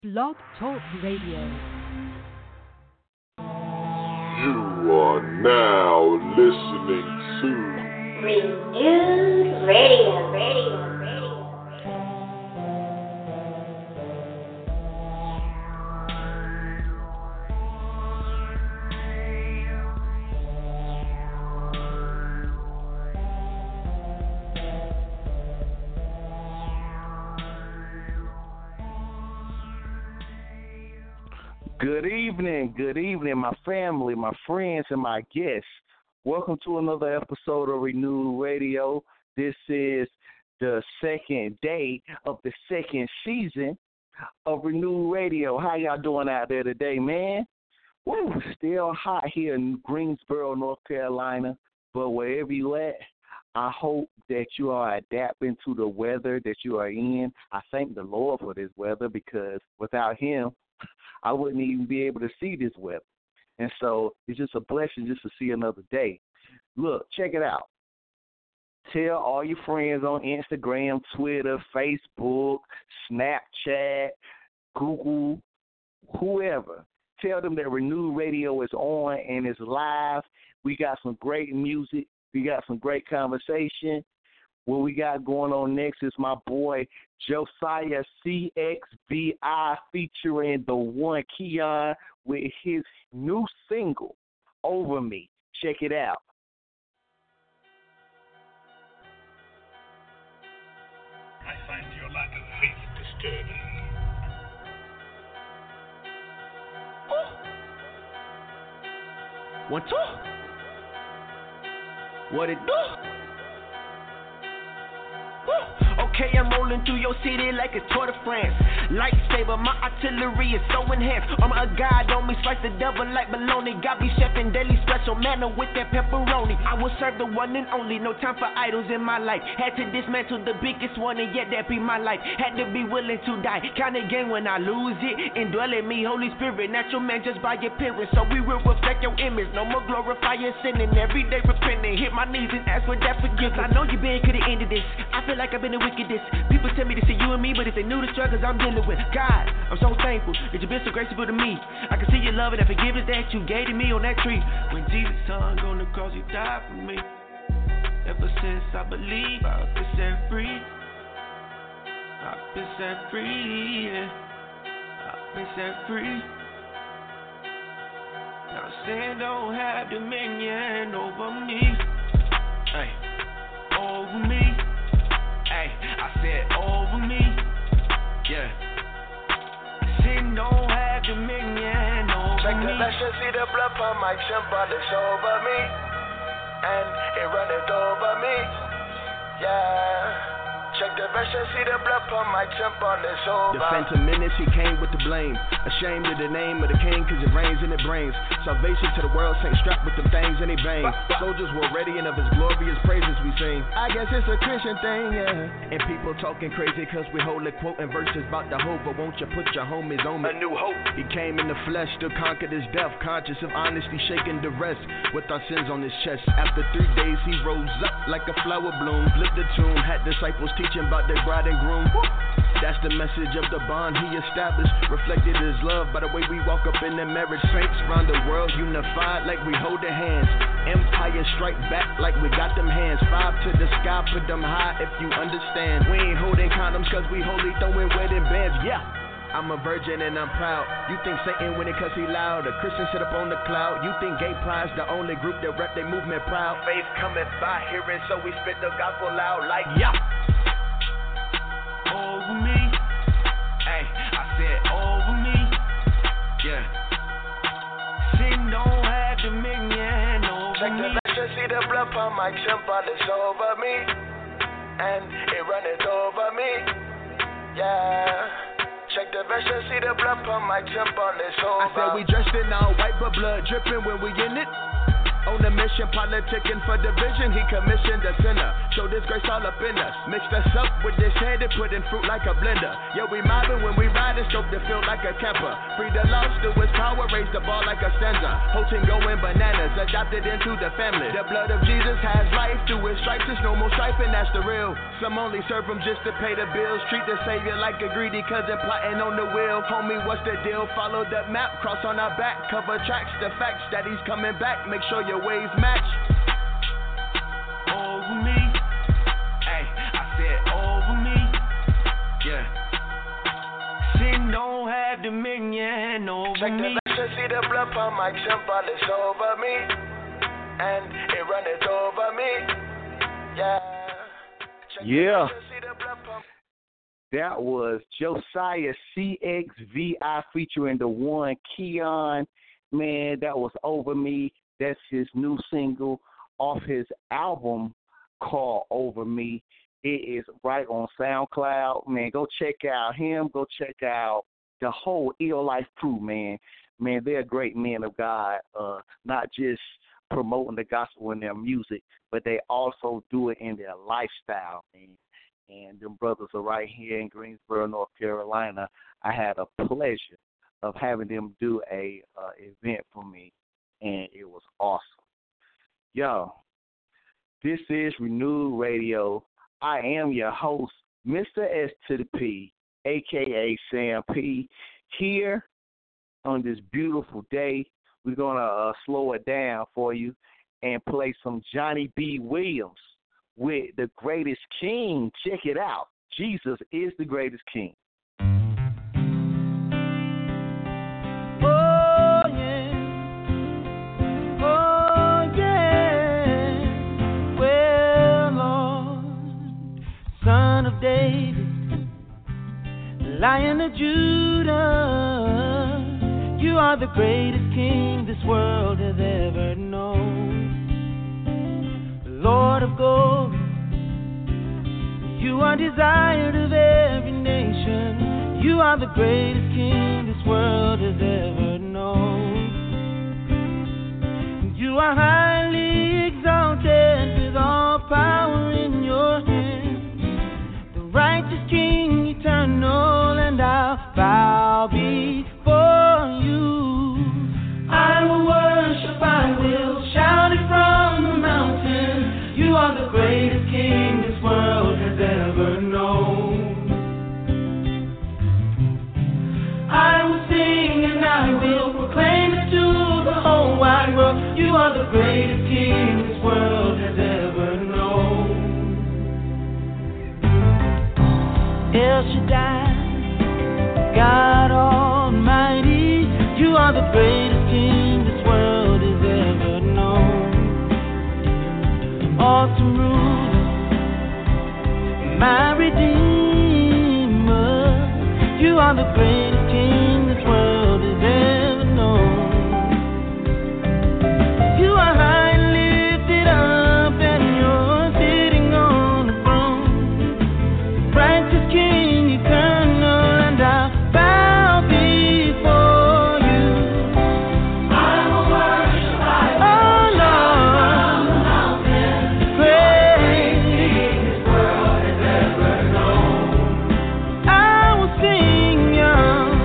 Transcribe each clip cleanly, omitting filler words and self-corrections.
Blog Talk Radio. You are now listening to Renewed Radio. Good evening, my family, my friends, and my guests. Welcome to another episode of Renewed Radio. This is the second day of the second season of Renewed Radio. How y'all doing out there today, man? Woo, still hot here in Greensboro, North Carolina, but wherever you at, I hope that you are adapting to the weather that you are in. I thank the Lord for this weather because without him, I wouldn't even be able to see this weather. And so it's just a blessing just to see another day. Look, check it out. Tell all your friends on Instagram, Twitter, Facebook, Snapchat, Google, whoever. Tell them that Renewed Radio is on and it's live. We got some great music. We got some great conversation. What we got going on next is my boy Josiah CXVI featuring the one Keon with his new single, Over Me. Check it out. I find your lack of faith disturbing. Oh. 1, 2. What it do? Okay, I'm rolling through your city like a Tour de France. Lightsaber, my artillery is so enhanced. I'm a god on me, slice the devil like bologna. Got me chefing daily special manner with that pepperoni. I will serve the one and only, no time for idols in my life. Had to dismantle the biggest one and yet that be my life. Had to be willing to die, count again when I lose it. Indwell in me, Holy Spirit, natural man just by your appearance. So we will reflect your image, no more glorifying sinning. Every day repenting, hit my knees and ask for that forgiveness. I know you been could've ended this, I feel like I've been a wickedness. People tell me to see you and me, but if they knew the struggles I'm dealing with, God, I'm so thankful that you've been so graceful to me. I can see your love and that forgiveness that you gave to me on that tree. When Jesus hung on the cross, he died for me. Ever since I believe, I've been set free. I've been set free, yeah. I've been set free. Now sin don't have dominion over me. Hey, over me. Hey, I said over me, yeah. Sin don't have dominion over Check me. the lesson, see the blood on my temple, it's over me. And it runneth over me, yeah. Check the version, see the blood on my temple, it's over. The phantom menace, he came with the blame. Ashamed of the name of the king, cause it rains and it brains. Salvation to the world, saints strapped with them things in their veins. Soldiers were ready and of his glorious praises we sing. I guess it's a Christian thing, yeah. And people talking crazy cause we holy quoting verses about the hope. But won't you put your homies on me? A new hope. He came in the flesh to conquer this death. Conscious of honesty, shaking the rest. With our sins on his chest. After 3 days he rose up like a flower bloom. Flipped the tomb, had disciples teaching about their bride and groom. That's the message of the bond he established. Reflected his love by the way we walk up in the marriage. Saints around the world unified like we holding hands. Empire strike back like we got them hands. 5 to the sky, put them high if you understand. We ain't holding condoms cause we holy throwing wedding bands. Yeah, I'm a virgin and I'm proud. You think Satan winning cause he loud. A Christian sit up on the cloud. You think gay pride's the only group that rep their movement proud. Faith coming by hearing, so we spit the gospel loud like yeah. Over me, hey, I said over me, yeah. Sin don't have dominion over Check me. the lesson, see the blood on my temple, it's over me. And it runneth over me, yeah. Check the version, see the blood on my temple, it's over. I said we dressed in all white but blood dripping when we in it. On a mission, politicking for division, he commissioned a sinner. Showed his grace all up in us. Mixed us up with this head and put in fruit like a blender. Yo, we mobbing when we ride and scope the field like a camper. Free the lost through his power, raise the ball like a stanza. Whole team going bananas, adopted into the family. The blood of Jesus has life through his stripes. There's no more strife and that's the real. Some only serve him just to pay the bills. Treat the savior like a greedy cousin plotting on the wheel. Homie, what's the deal? Follow the map, cross on our back. Cover tracks, the facts that he's coming back. Make sure your ways match. Over me. Hey, I said over me. Yeah. Sin don't have dominion over check me. Check the see the blood on my temple is over me. And it runneth over me. Yeah. Yeah. That was Josiah CXVI featuring the one Keon. Man, that was Over Me. That's his new single off his album called Over Me. It is right on SoundCloud. Man, go check out him. Go check out the whole Ill Life crew, man. Man, they're great men of God, not just promoting the gospel in their music, but they also do it in their lifestyle, man. And them brothers are right here in Greensboro, North Carolina. I had a pleasure of having them do a event for me, and it was awesome. Yo, this is Renewed Radio. I am your host, Mr. S to the P, a.k.a. Sam P. Here on this beautiful day, we're going to slow it down for you and play some Johnny B. Williams with The Greatest King. Check it out. Jesus is the greatest king. Oh, yeah. Oh, yeah. Well, Lord, Son of David, Lion of Judah, you are the greatest king this world has ever known. Lord of glory, you are desired of every nation. You are the greatest king this world has ever known. You are highly exalted with all power in your hands. The righteous king, eternal, and I'll bow before you. I will worship, I will shout it from the mountain. You are the greatest king this world has ever known. I will sing and I will proclaim it to the whole wide world. You are the greatest king this world has ever known. El Shaddai, God Almighty, you are the greatest king this world has ever known. Awesome ruler, my Redeemer, you are the greatest king this world has ever known. You are high and lifted up and you're sitting on the throne. Righteous king, eternal, and I'll bow before you. I will worship, I will from the mountain. Great king this world has ever known. I will sing your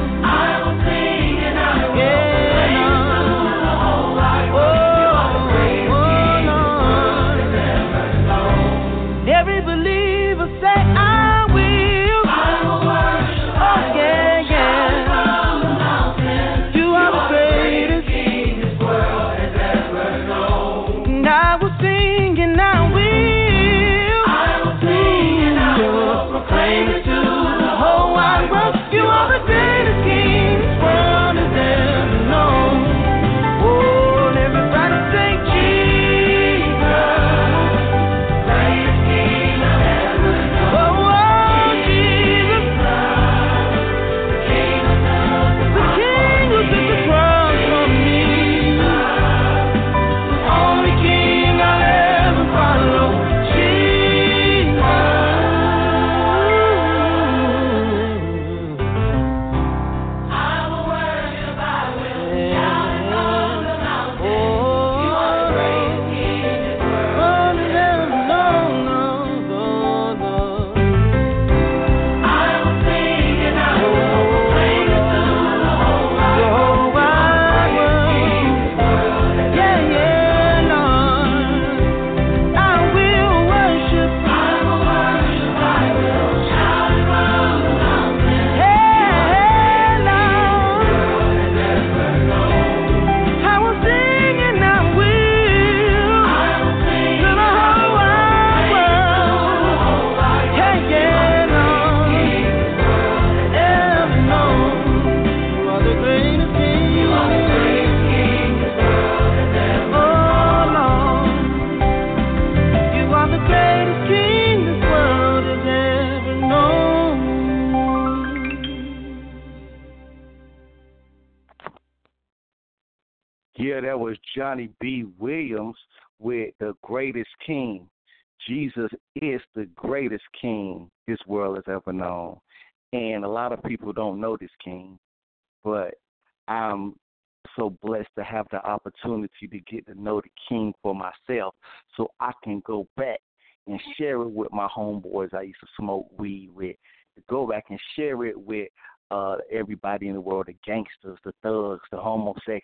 Yeah, that was Johnny B. Williams with The Greatest King. Jesus is the greatest king this world has ever known. And a lot of people don't know this king, but I'm so blessed to have the opportunity to get to know the king for myself so I can go back and share it with my homeboys I used to smoke weed with, to go back and share it with everybody in the world, the gangsters, the thugs, the homosexuals.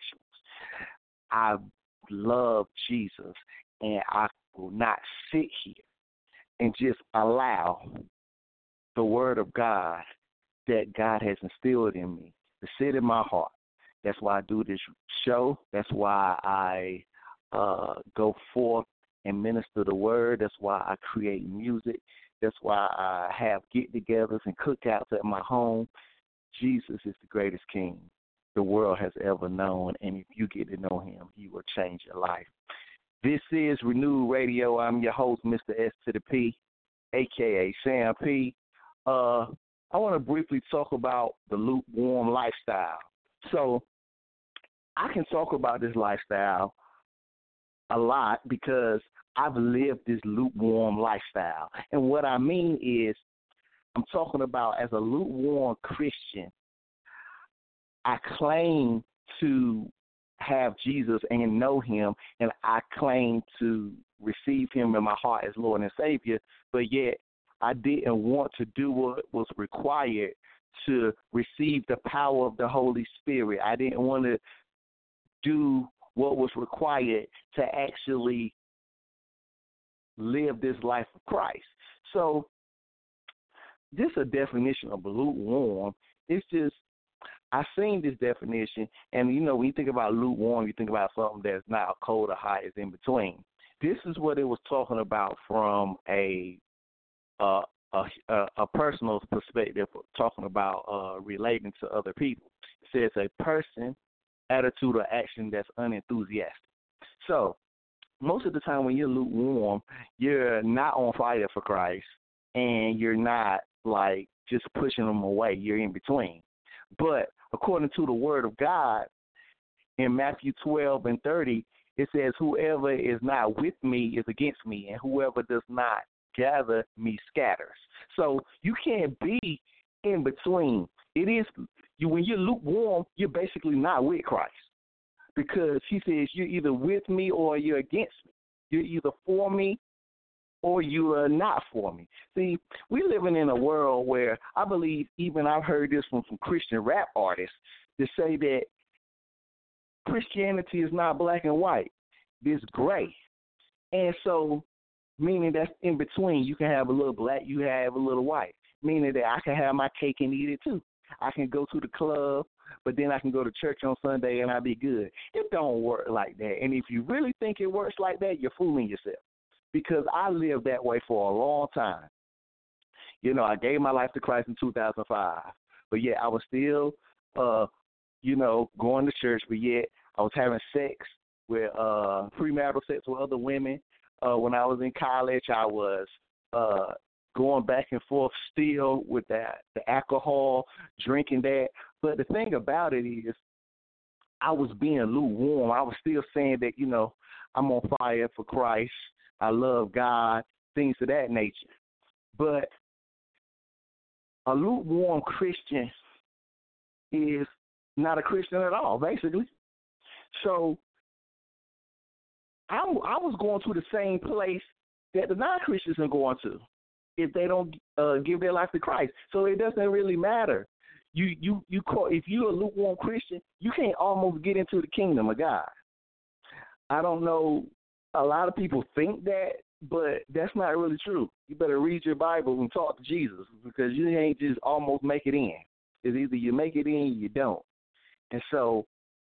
I love Jesus, and I will not sit here and just allow the word of God that God has instilled in me to sit in my heart. That's why I do this show. That's why I go forth and minister the word. That's why I create music. That's why I have get-togethers and cookouts at my home. Jesus is the greatest king the world has ever known, and if you get to know him, he will change your life. This is Renewed Radio. I'm your host, Mr. S to the P, a.k.a. Sam P. I want to briefly talk about the lukewarm lifestyle. So I can talk about this lifestyle a lot because I've lived this lukewarm lifestyle. And what I mean is, I'm talking about as a lukewarm Christian, I claim to have Jesus and know him, and I claim to receive him in my heart as Lord and Savior, but yet I didn't want to do what was required to receive the power of the Holy Spirit. I didn't want to do what was required to actually live this life of Christ. So this is a definition of lukewarm. It's just, I seen this definition, and, you know, when you think about lukewarm, you think about something that's not cold or hot, it's in between. This is what it was talking about from a personal perspective, talking about relating to other people. It says a person, attitude, or action that's unenthusiastic. So most of the time when you're lukewarm, you're not on fire for Christ, and you're not, like, just pushing them away. You're in between. But according to the word of God, in Matthew 12:30, it says, whoever is not with me is against me, and whoever does not gather me scatters. So you can't be in between. It is you when you're lukewarm, you're basically not with Christ, because he says you're either with me or you're against me. You're either for me or you are not for me. See, we're living in a world where I believe, even I've heard this from some Christian rap artists, to say that Christianity is not black and white. It's gray. And so, meaning that's in between. You can have a little black, you have a little white, meaning that I can have my cake and eat it too. I can go to the club, but then I can go to church on Sunday and I'll be good. It don't work like that. And if you really think it works like that, you're fooling yourself. Because I lived that way for a long time. You know, I gave my life to Christ in 2005. But yet I was still, going to church. But yet I was having sex with premarital sex with other women. When I was in college, I was going back and forth still with the alcohol, drinking that. But the thing about it is, I was being lukewarm. I was still saying that, I'm on fire for Christ. I love God, things of that nature. But a lukewarm Christian is not a Christian at all, basically. So I was going to the same place that the non-Christians are going to if they don't give their life to Christ. So it doesn't really matter. If you're a lukewarm Christian, you can't almost get into the kingdom of God. I don't know. A lot of people think that, but that's not really true. You better read your Bible and talk to Jesus, because you ain't just almost make it in. It's either you make it in or you don't. And so,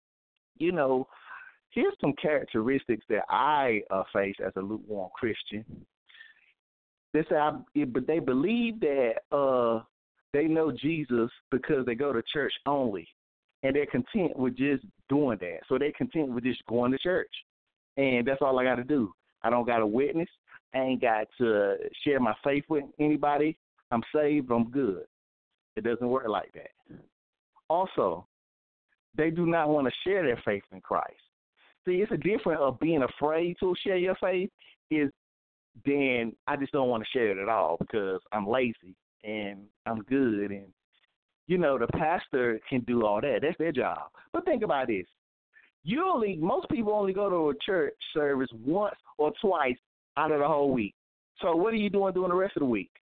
here's some characteristics that I face as a lukewarm Christian. They say, but they believe that they know Jesus because they go to church only, and they're content with just doing that. So they're content with just going to church. And that's all I got to do. I don't got to witness. I ain't got to share my faith with anybody. I'm saved. I'm good. It doesn't work like that. Also, they do not want to share their faith in Christ. See, it's a difference of being afraid to share your faith is then I just don't want to share it at all because I'm lazy and I'm good. And, the pastor can do all that. That's their job. But think about this. Most people only go to a church service once or twice out of the whole week. So what are you doing during the rest of the week?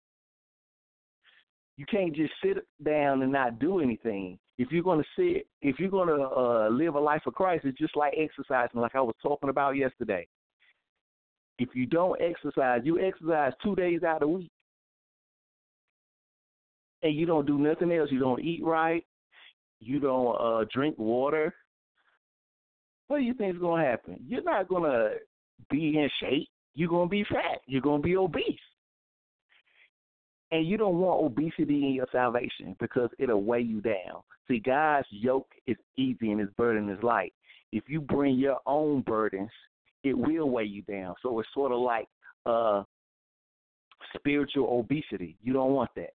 You can't just sit down and not do anything. If you're going to live a life of Christ, it's just like exercising, like I was talking about yesterday. If you don't exercise, you exercise 2 days out of the week. And you don't do nothing else. You don't eat right. You don't drink water. What do you think is going to happen? You're not going to be in shape. You're going to be fat. You're going to be obese. And you don't want obesity in your salvation because it'll weigh you down. See, God's yoke is easy and his burden is light. If you bring your own burdens, it will weigh you down. So it's sort of like spiritual obesity. You don't want that.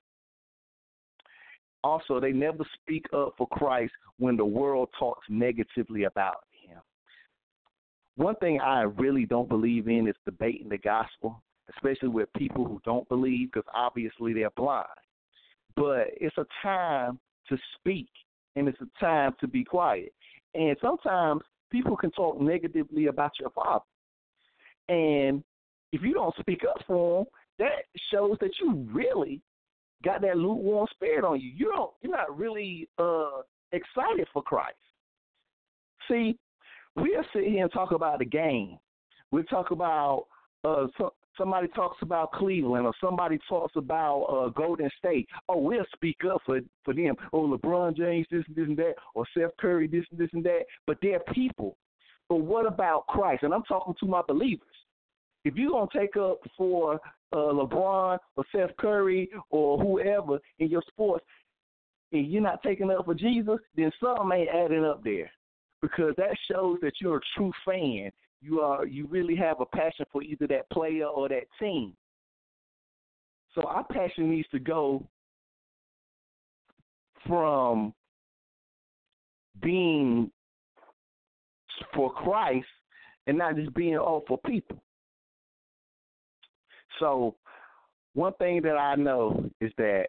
Also, they never speak up for Christ when the world talks negatively about him. One thing I really don't believe in is debating the gospel, especially with people who don't believe because obviously they're blind. But it's a time to speak, and it's a time to be quiet. And sometimes people can talk negatively about your father. And if you don't speak up for him, that shows that you really got that lukewarm spirit on you. You're not really excited for Christ. See, we'll sit here and talk about the game. We'll talk about somebody talks about Cleveland or somebody talks about Golden State. Oh, we'll speak up for them. Oh, LeBron James, this and that, or Steph Curry, this and that. But they're people. But what about Christ? And I'm talking to my believers. If you're going to take up for LeBron or Steph Curry or whoever in your sports and you're not taking up for Jesus, then something ain't adding up there because that shows that you're a true fan. You really have a passion for either that player or that team. So our passion needs to go from being for Christ and not just being all for people. So one thing that I know is that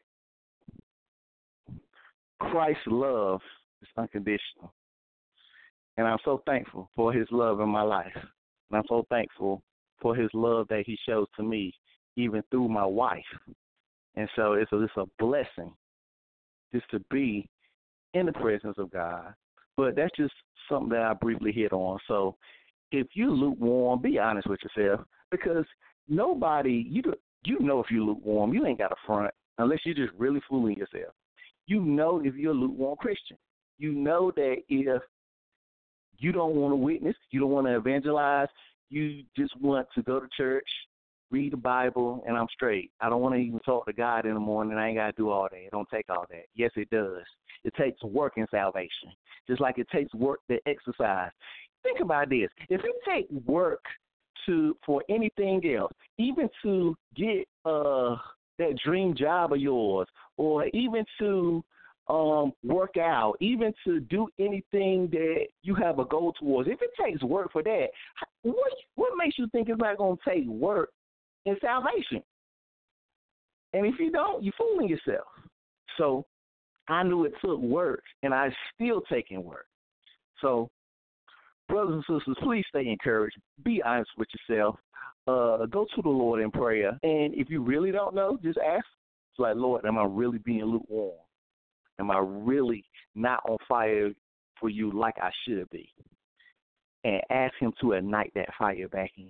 Christ's love is unconditional. And I'm so thankful for his love in my life. And I'm so thankful for his love that he shows to me, even through my wife. And so it's a blessing just to be in the presence of God. But that's just something that I briefly hit on. So if you lukewarm, be honest with yourself because nobody, you know if you're lukewarm, you ain't got a front unless you're just really fooling yourself. You know if you're a lukewarm Christian. You know that if you don't want to witness, you don't want to evangelize, you just want to go to church, read the Bible, and I'm straight. I don't want to even talk to God in the morning. I ain't got to do all that. It don't take all that. Yes, it does. It takes work in salvation, just like it takes work to exercise. Think about this. If it takes work for anything else, even to get that dream job of yours, or even to work out, even to do anything that you have a goal towards, if it takes work for that, what makes you think it's not going to take work in salvation? And if you don't, you're fooling yourself. So I knew it took work, and I'm still taking work. So brothers and sisters, please stay encouraged. Be honest with yourself. Go to the Lord in prayer. And if you really don't know, just ask. It's like, Lord, am I really being lukewarm? Am I really not on fire for you like I should be? And ask him to ignite that fire back in.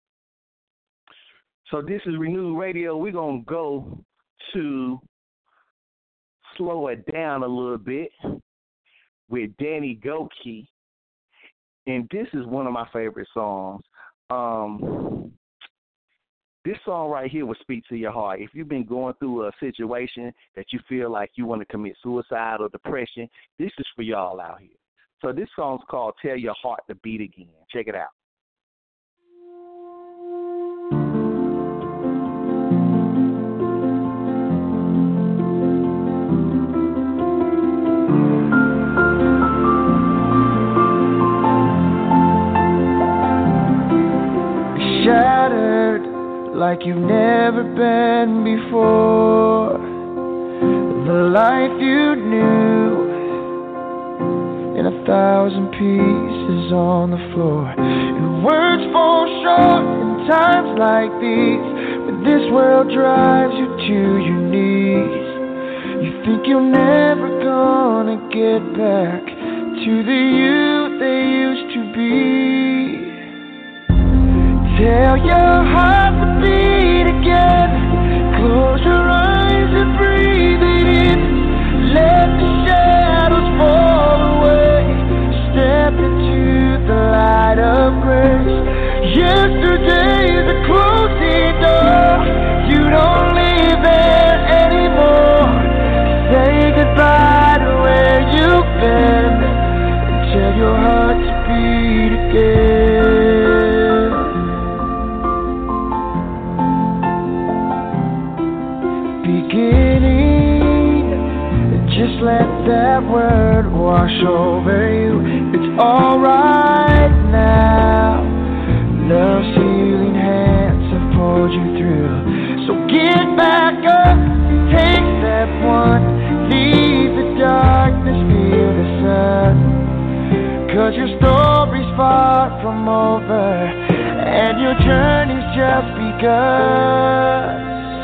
So this is Renewed Radio. We're going to go to Slow It Down a little bit with Danny Gokey. And this is one of my favorite songs. This song right here will speak to your heart. If you've been going through a situation that you feel like you want to commit suicide or depression, this is for y'all out here. So this song's called Tell Your Heart to Beat Again. Check it out. like you've never been before. The life you knew in 1,000 pieces on the floor. Your words fall short in times like these, when this world drives you to your knees. You think you're never gonna get back to the you they used to be. Tell your heart to beat again. Close your eyes and breathe it in. Let the shadows fall away. Step into the light of grace. Yesterday's a closing door. You don't live there anymore. Say goodbye to where you've been, and tell your heart to beat again. Beginning, just let that word wash over you. It's alright now. Love's healing hands have pulled you through. So get back up, take step one. Leave the darkness, feel the sun. 'Cause your story's far from over, and your journey's just begun.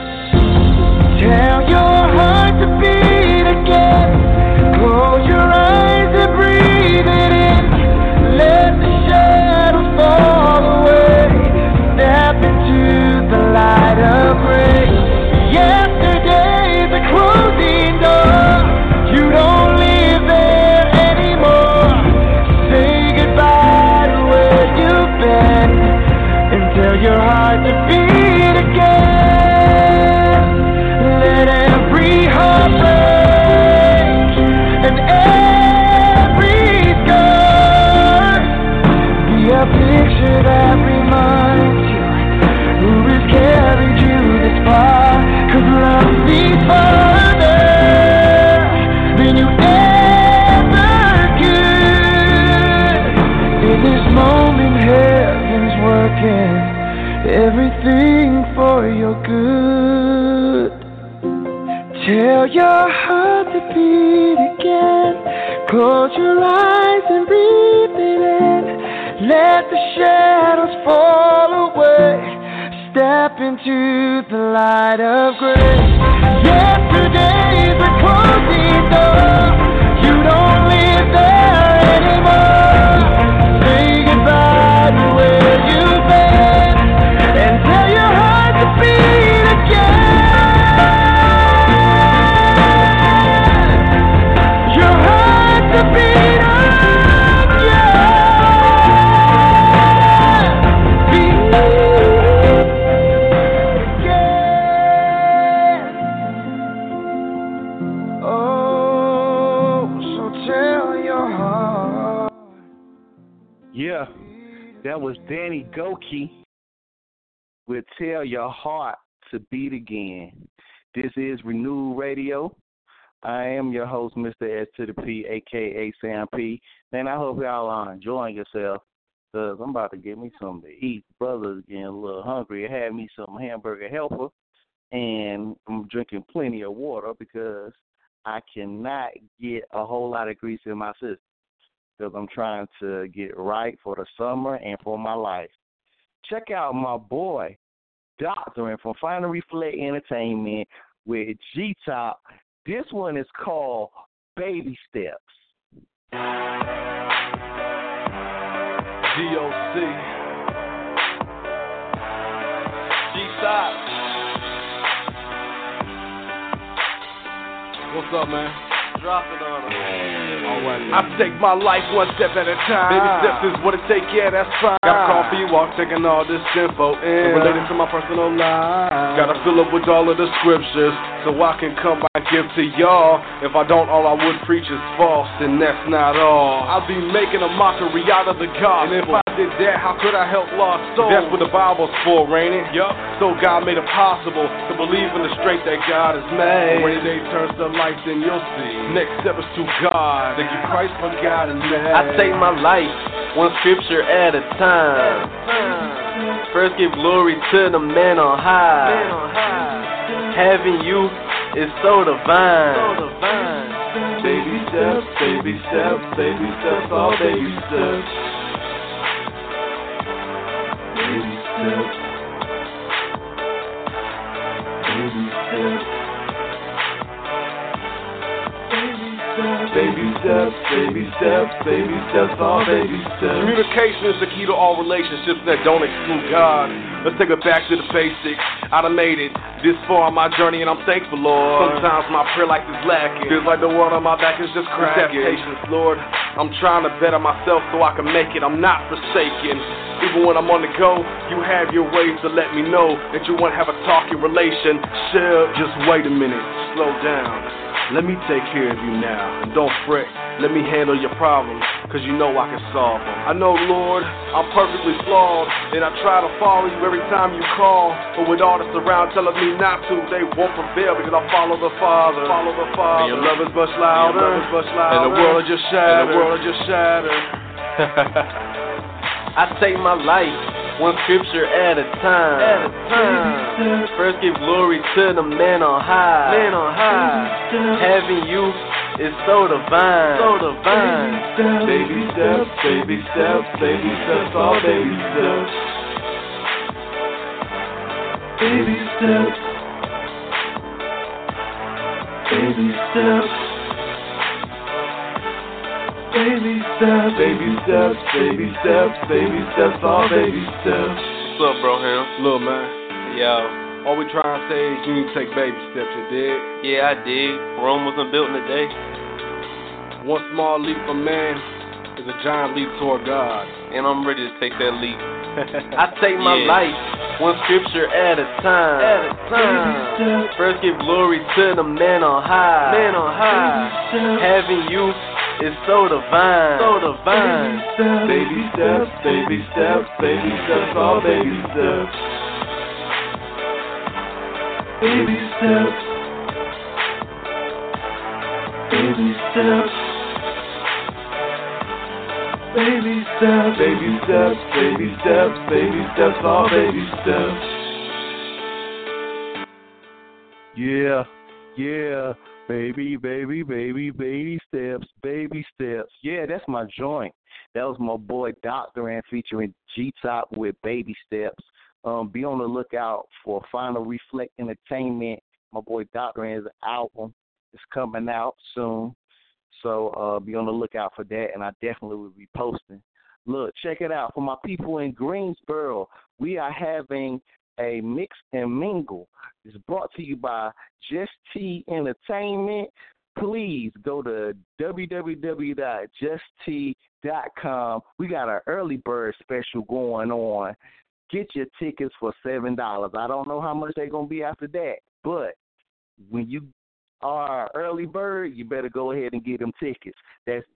Tell your heart to beat again. Close your eyes and breathe it in. Let the shadows fall away. Step into the light of grace. Yesterday's a closing door. You don't live there anymore. Say goodbye to where you've been, and tell your heart to beat again. Let every heart break, and every scar be a picture that reminds you who has carried you this far. 'Cause love sees further than you ever could. In this moment, heaven's working everything for your good. Tell your heart to beat again. Close your eyes and breathe it in. Let the shadows fall away. Step into the light of grace. Yesterday's a closing door. You don't live there anymore. Say goodbye to where you've been, and tell your heart to beat again. Your heart to beat Yeah, that was Danny Gokey with Tell Your Heart to Beat Again. This is Renewed Radio. I am your host, Mr. S to the P, a.k.a. Sam P. Man, I hope y'all are enjoying yourself, because I'm about to get me something to eat. Brother's getting a little hungry. I had me some hamburger helper, and I'm drinking plenty of water because I cannot get a whole lot of grease in my system, because I'm trying to get right for the summer and for my life. Check out my boy, Doctoring from Final Reflect Entertainment with G-Top. This one is called Baby Steps. DOC. G-Top. What's up, man? Drop it on him. I take my life one step at a time. Baby steps is what it take, yeah, that's fine. Got coffee, walk, taking all this info in, related to my personal life. Gotta fill up with all of the scriptures, so I can come by and give to y'all. If I don't, all I would preach is false, and that's not all. I'll be making a mockery out of the gospel, and if I did that, how could I help lost souls? That's what the Bible's for, ain't it? Yup. So God made it possible to believe in the strength that God has made. When day turns to light, then you'll see. Next step is to God. Thank you, Christ, for God and man. I take my life one scripture at a time. First give glory to the man on high. Having you is so divine. Baby steps, baby steps, baby steps, all baby steps. Baby steps. Baby steps. Baby steps, baby steps, baby steps, all baby steps. Communication is the key to all relationships that don't exclude God. Let's take it back to the basics. I done made it this far on my journey and I'm thankful, Lord. Sometimes my prayer life is lacking. Feels like the world on my back is just cracking. Patience, Lord. I'm trying to better myself so I can make it. I'm not forsaken. Even when I'm on the go, you have your ways to let me know that you want to have a talking relationship. Just wait a minute, slow down. Let me take care of you now, and don't fret. Let me handle your problems, cause you know I can solve them. I know, Lord, I'm perfectly flawed, and I try to follow you every time you call. But with all that's around telling me not to, they won't prevail because I follow the Father. And your love is much louder, and the world is just shattered. I take my life one scripture at a time. First give glory to the man on high. Having you is so divine. Baby steps, baby steps, baby steps, all baby steps. Baby steps. Baby steps. Baby steps, baby steps, baby steps, baby steps, all baby steps. What's up, bro, Ham? Look, man. Yo. All we trying to say is you need to take baby steps, you dig? Yeah, I did. Rome wasn't built in a day. One small leap for man is a giant leap toward God. And I'm ready to take that leap. I take my life one scripture at a time. First give glory to the man on high. Having you is so divine. Baby steps, baby steps, baby steps, all baby steps. Baby steps. Baby steps. Baby steps, baby steps, baby steps, baby steps, all baby steps. Yeah. Baby steps. Yeah, that's my joint. That was my boy Dr. Ant featuring G-Top with Baby Steps. Be on the lookout for Final Reflect Entertainment. My boy Dr. Ant's album is coming out soon. So be on the lookout for that, and I definitely will be posting. Look, check it out. For my people in Greensboro, we are having a mix and mingle. It's brought to you by Just T Entertainment. Please go to www.justt.com. We got an early bird special going on. Get your tickets for $7. I don't know how much they're going to be after that, but when you are early bird, you better go ahead and get them tickets. That's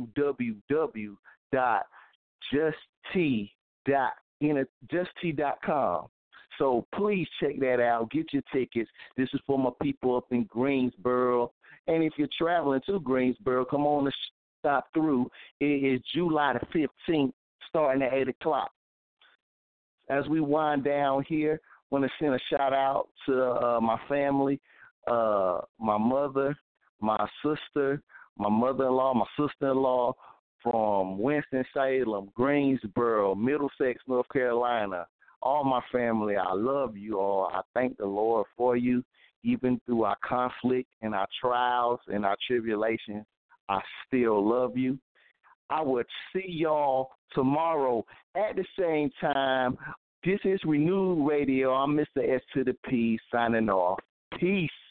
www.justt.com. So please check that out. Get your tickets. This is for my people up in Greensboro. And if you're traveling to Greensboro, come on and stop through. It is July the 15th, starting at 8 o'clock. As we wind down here, I want to send a shout-out to my family, my mother, my sister, my mother-in-law, my sister-in-law from Winston-Salem, Greensboro, Middlesex, North Carolina. All my family, I love you all. I thank the Lord for you. Even through our conflict and our trials and our tribulations, I still love you. I will see y'all tomorrow at the same time. This is Renewed Radio. I'm Mr. S to the P signing off. Peace.